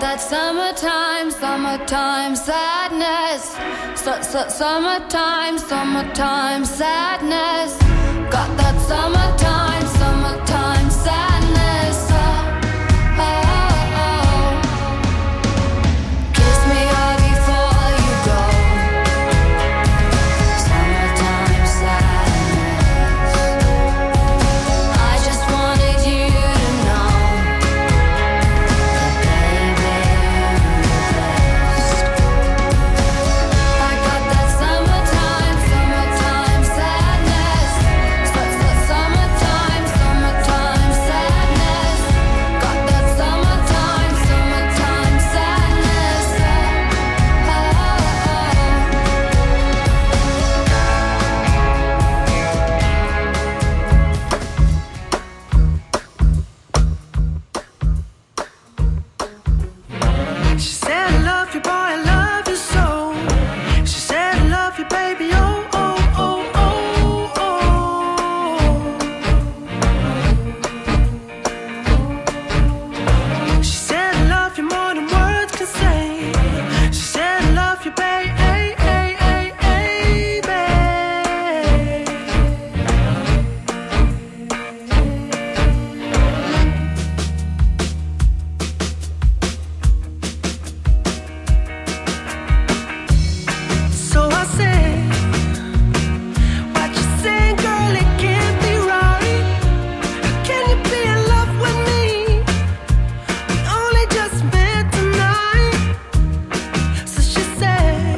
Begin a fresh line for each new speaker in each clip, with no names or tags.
that summertime, summertime sadness. Summertime, summertime sadness. Got that summertime, summertime sadness. Oh, oh, oh. Kiss me hard before you go. Summertime sadness. I just wanted you to know that baby you're the best. I got that summertime, summertime sadness. Summertime, summertime sadness. Got that summertime, summertime sadness. Oh,
She said I love you, boy, I love you so. She said I love you, baby, oh, oh, oh, oh, oh. She said I love you more than words can say. She said I love you, baby. So I said, what you saying, girl, it can't be right. Can you be in love with me? We only just met tonight. So she said,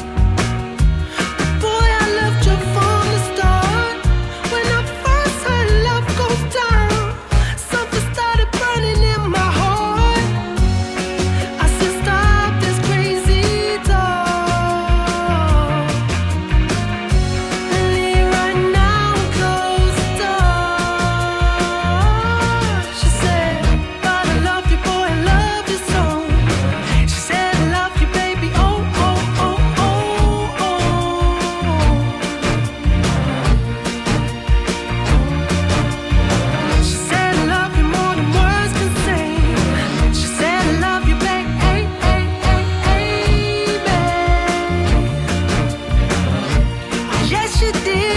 boy, I loved you from the start. When I first heard love goes down, something started burning in my heart. I said, stop this crazy talk. Leave right now and close the door. She said, but I love you, boy, I love you so. She said, I love you, baby, oh, oh, oh, oh, oh. She said, I love you more than words can say. She said, I love you, baby, hey, hey, hey, hey, babe. Yes, she did.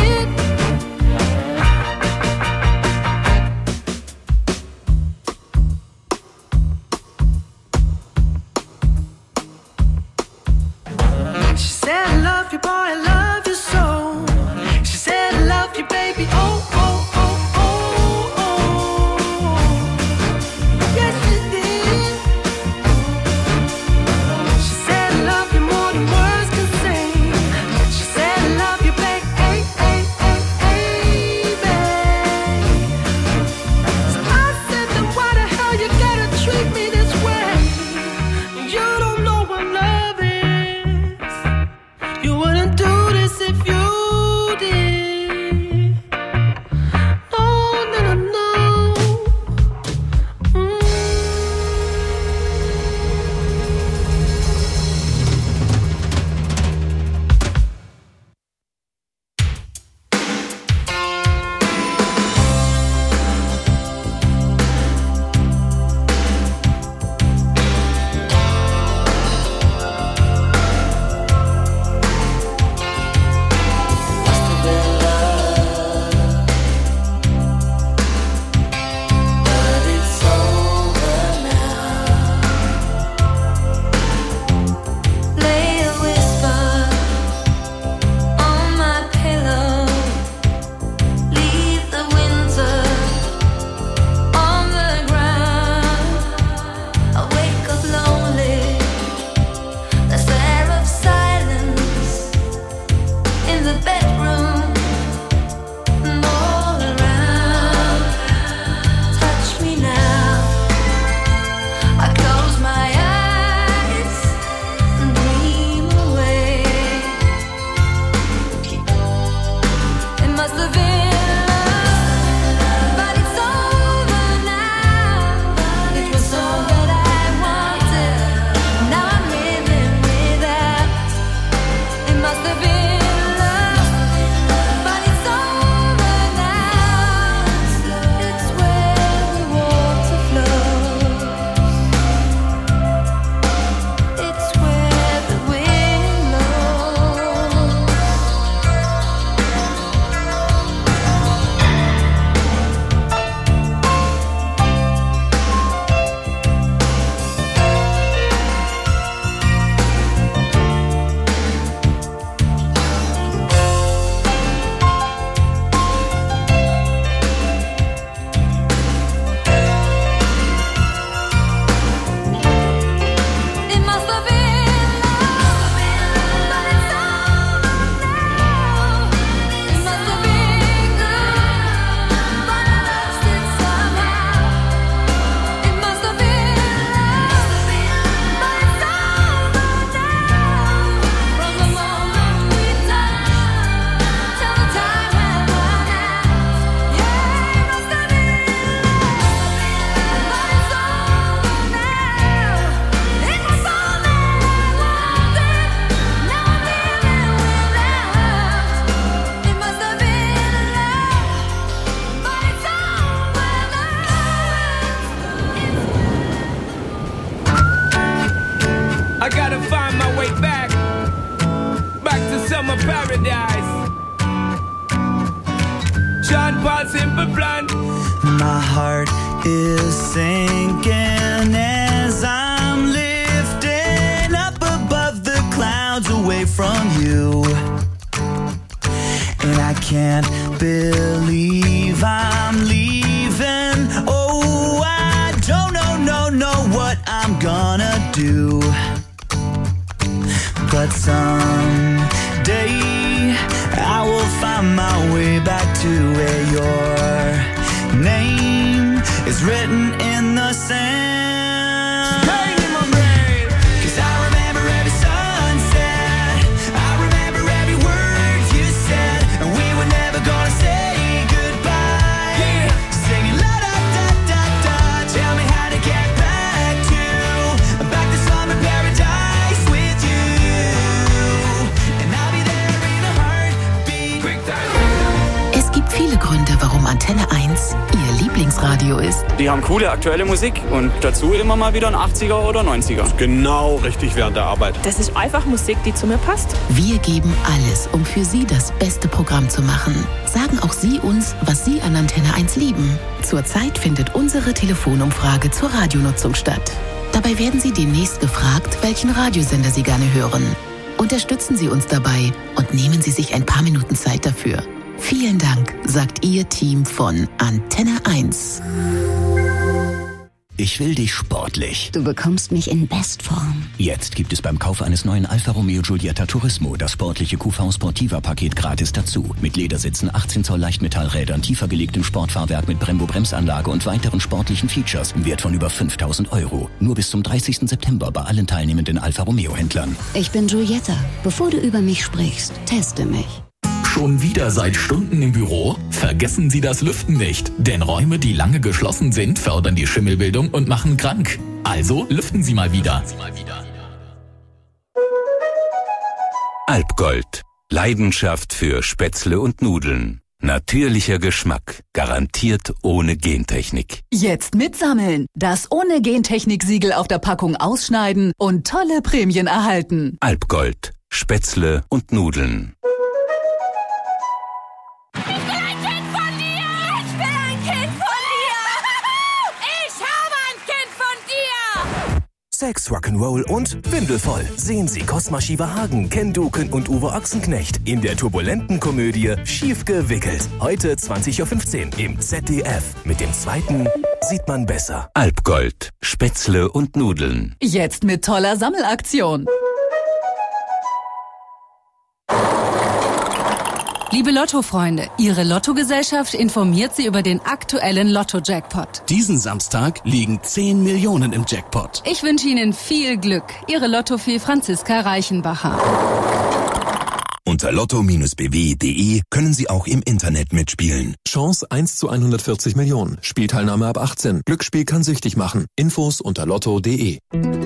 She said, I love you, boy, I love you so. She said, I love you, baby, oh, oh, oh, oh, oh. Yes, she did. She said, I love you more than words can say. She said, I love you, baby, hey, hey, hey, hey, babe. So I said, then why the hell you gotta treat me this way? You don't know what love is. You wouldn't do this.
I gotta find my way back to summer paradise. Sean Paul Simple Plan.
My heart is sinking as I'm lifting up above the clouds away from you. And I can't believe I'm leaving. Oh, I don't know what I'm gonna do. But someday I will find my way back to where your name is written in the sand.
Pain in my brain.
'Cause I remember every sunset, I remember every word you said, and we were never gonna say goodbye.
Yeah.
Singing la da da da da, tell me how to get back to summer paradise with you, and I'll be there in a heartbeat.
Quick time.
Es gibt viele Gründe, warum Antenne 1 Ihr Lieblingsradio ist.
Die haben coole aktuelle Musik und dazu immer mal wieder ein 80er oder 90er.
Genau richtig während der Arbeit.
Das ist einfach Musik, die zu mir passt.
Wir geben alles, um für Sie das beste Programm zu machen. Sagen auch Sie uns, was Sie an Antenne 1 lieben. Zurzeit findet unsere Telefonumfrage zur Radionutzung statt. Dabei werden Sie demnächst gefragt, welchen Radiosender Sie gerne hören. Unterstützen Sie uns dabei und nehmen Sie sich ein paar Minuten Zeit dafür. Vielen Dank, sagt Ihr Team von Antenne 1.
Ich will dich sportlich.
Du bekommst mich in Bestform.
Jetzt gibt es beim Kauf eines neuen Alfa Romeo Giulietta Turismo das sportliche QV Sportiva Paket gratis dazu. Mit Ledersitzen, 18 Zoll Leichtmetallrädern, tiefer gelegtem Sportfahrwerk mit Brembo Bremsanlage und weiteren sportlichen Features im Wert von über 5.000 €. Nur bis zum 30. September bei allen teilnehmenden Alfa Romeo Händlern.
Ich bin Giulietta. Bevor du über mich sprichst, teste mich.
Schon wieder seit Stunden im Büro? Vergessen Sie das Lüften nicht, denn Räume, die lange geschlossen sind, fördern die Schimmelbildung und machen krank. Also lüften Sie mal wieder.
Alpgold. Leidenschaft für Spätzle und Nudeln. Natürlicher Geschmack. Garantiert ohne Gentechnik.
Jetzt mitsammeln. Das ohne Gentechnik-Siegel auf der Packung ausschneiden und tolle Prämien erhalten.
Alpgold. Spätzle und Nudeln.
Sex, Rock'n'Roll und windelvoll. Sehen Sie Cosma Schieberhagen, Ken Duken und Uwe Ochsenknecht in der turbulenten Komödie Schief gewickelt. Heute 20.15 Uhr im ZDF. Mit dem zweiten sieht man besser.
Alpgold. Spätzle und Nudeln.
Jetzt mit toller Sammelaktion.
Liebe Lotto-Freunde, Ihre Lottogesellschaft informiert Sie über den aktuellen Lotto-Jackpot.
Diesen Samstag liegen 10 Millionen im Jackpot.
Ich wünsche Ihnen viel Glück. Ihre Lottofee Franziska Reichenbacher.
Unter lotto-bw.de können Sie auch im Internet mitspielen.
Chance 1 zu 140 Millionen. Spielteilnahme ab 18. Glücksspiel kann süchtig machen. Infos unter lotto.de.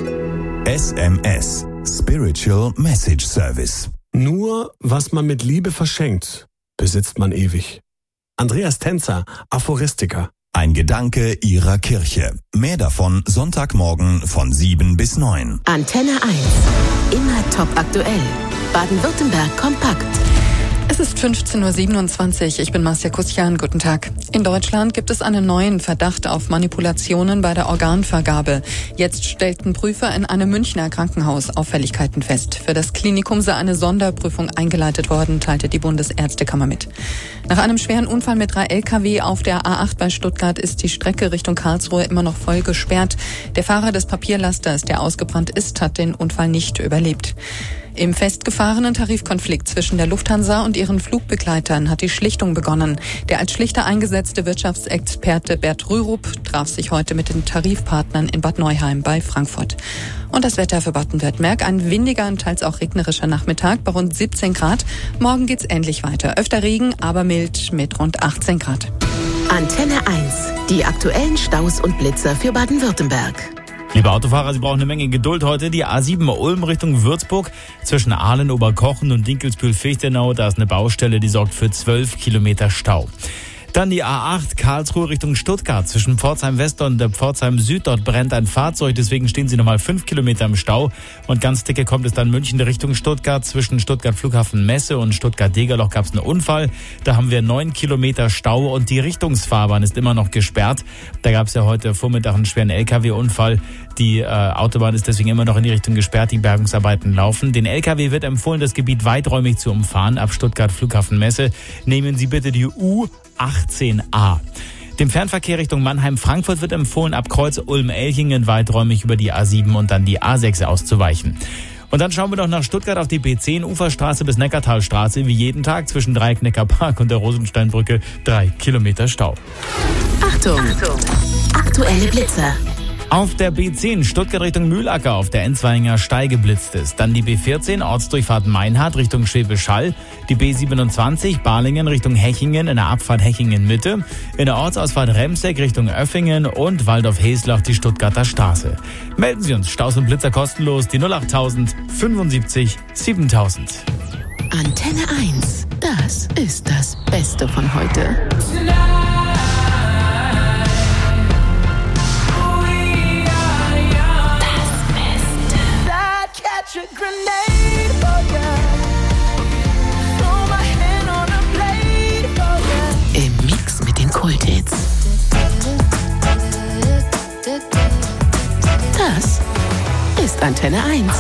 SMS. Spiritual Message Service.
Nur was man mit Liebe verschenkt, besitzt man ewig. Andreas Tänzer, Aphoristiker.
Ein Gedanke Ihrer Kirche. Mehr davon Sonntagmorgen von 7 bis 9.
Antenne 1. Immer top aktuell. Baden-Württemberg kompakt.
Es ist 15.27 Uhr. Ich bin Marcia Kusian. Guten Tag. In Deutschland gibt es einen neuen Verdacht auf Manipulationen bei der Organvergabe. Jetzt stellten Prüfer in einem Münchner Krankenhaus Auffälligkeiten fest. Für das Klinikum sei eine Sonderprüfung eingeleitet worden, teilte die Bundesärztekammer mit. Nach einem schweren Unfall mit 3 Lkw auf der A8 bei Stuttgart ist die Strecke Richtung Karlsruhe immer noch voll gesperrt. Der Fahrer des Papierlasters, der ausgebrannt ist, hat den Unfall nicht überlebt. Im festgefahrenen Tarifkonflikt zwischen der Lufthansa und ihren Flugbegleitern hat die Schlichtung begonnen. Der als Schlichter eingesetzte Wirtschaftsexperte Bert Rürup traf sich heute mit den Tarifpartnern in Bad Neuheim bei Frankfurt. Und das Wetter für Baden-Württemberg: ein windiger und teils auch regnerischer Nachmittag bei rund 17 Grad. Morgen geht's ähnlich weiter. Öfter Regen, aber mild mit rund 18 Grad.
Antenne 1. Die aktuellen Staus und Blitzer für Baden-Württemberg.
Liebe Autofahrer, Sie brauchen eine Menge Geduld heute. Die A7 Ulm Richtung Würzburg zwischen Ahlen, Oberkochen und Dinkelsbühl-Fichtenau. Da ist eine Baustelle, die sorgt für 12 Kilometer Stau. Dann die A8 Karlsruhe Richtung Stuttgart. Zwischen Pforzheim West und Pforzheim Süd. Dort brennt ein Fahrzeug, deswegen stehen Sie nochmal 5 Kilometer im Stau. Und ganz dicke kommt es dann München Richtung Stuttgart. Zwischen Stuttgart Flughafen Messe und Stuttgart-Degerloch gab es einen Unfall. Da haben wir 9 Kilometer Stau und die Richtungsfahrbahn ist immer noch gesperrt. Da gab es ja heute Vormittag einen schweren LKW-Unfall. Die Autobahn ist deswegen immer noch in die Richtung gesperrt. Die Bergungsarbeiten laufen. Den LKW wird empfohlen, das Gebiet weiträumig zu umfahren. Ab Stuttgart Flughafen Messe nehmen Sie bitte die U18a. Dem Fernverkehr Richtung Mannheim-Frankfurt wird empfohlen, ab Kreuz Ulm-Elchingen weiträumig über die A7 und dann die A6 auszuweichen. Und dann schauen wir noch nach Stuttgart auf die B10, Uferstraße bis Neckartalstraße, wie jeden Tag zwischen Dreieck Neckarpark und der Rosensteinbrücke 3 Kilometer Stau.
Achtung! Aktuelle Blitzer.
Auf der B10 Stuttgart Richtung Mühlacker auf der Enzweiger Steige blitzt es. Dann die B14 Ortsdurchfahrt Meinhardt Richtung Schwäbisch Hall. Die B27 Balingen Richtung Hechingen in der Abfahrt Hechingen Mitte. In der Ortsausfahrt Remseck Richtung Öffingen und Waldorf-Heslach die Stuttgarter Straße. Melden Sie uns, Staus und Blitzer kostenlos, die 08000 75 7000.
Antenne 1. Das ist das Beste von heute.
Catch a grenade for ya. Throw my hand on a blade for ya.
Im Mix mit den Kulthits. Das ist Antenne 1.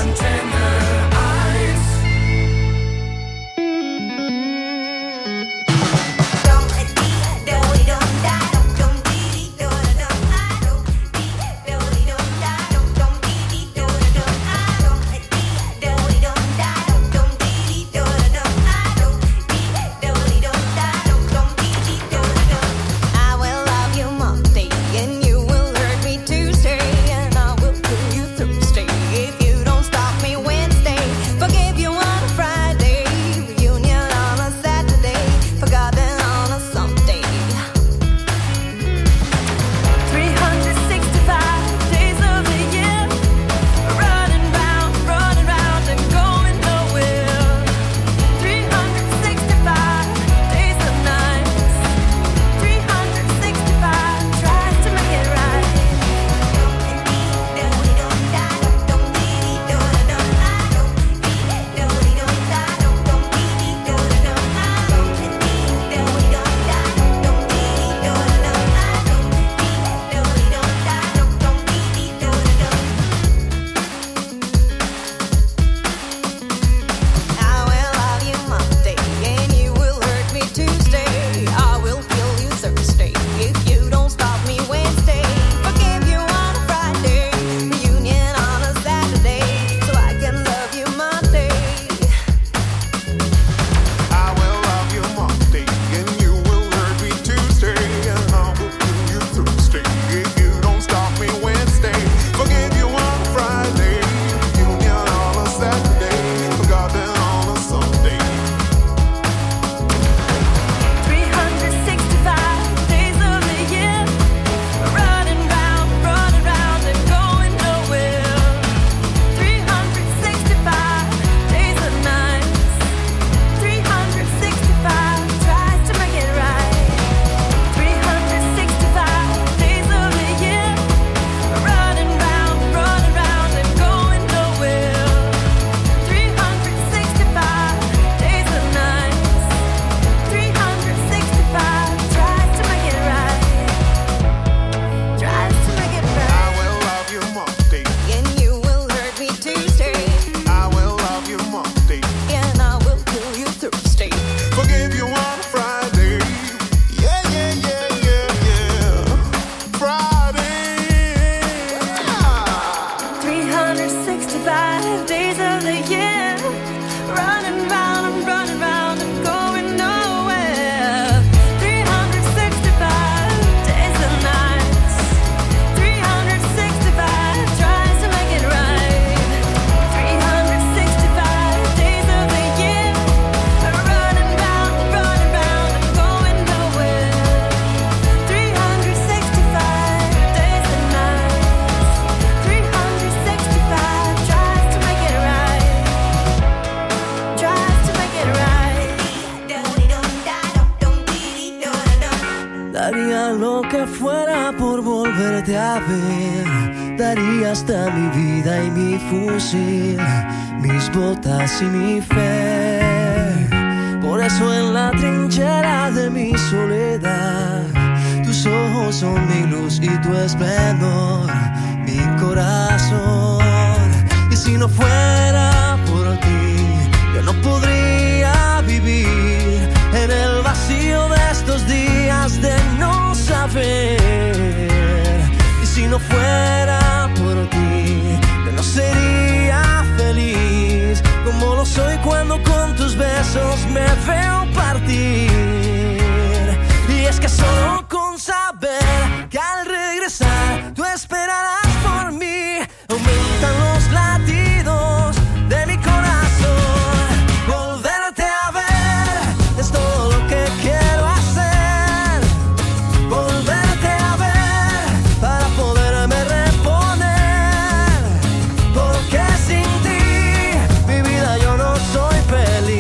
que fuera por volverte a ver, daría hasta mi vida y mi fusil, mis botas y mi fe. Por eso en la trinchera de mi soledad, tus ojos son mi luz y tu esplendor, mi corazón. Y si no fuera por ti, yo no podría vivir en el vacío de estos días de no saber. Y si no fuera por ti, yo no sería feliz como lo soy cuando con tus besos me veo partir.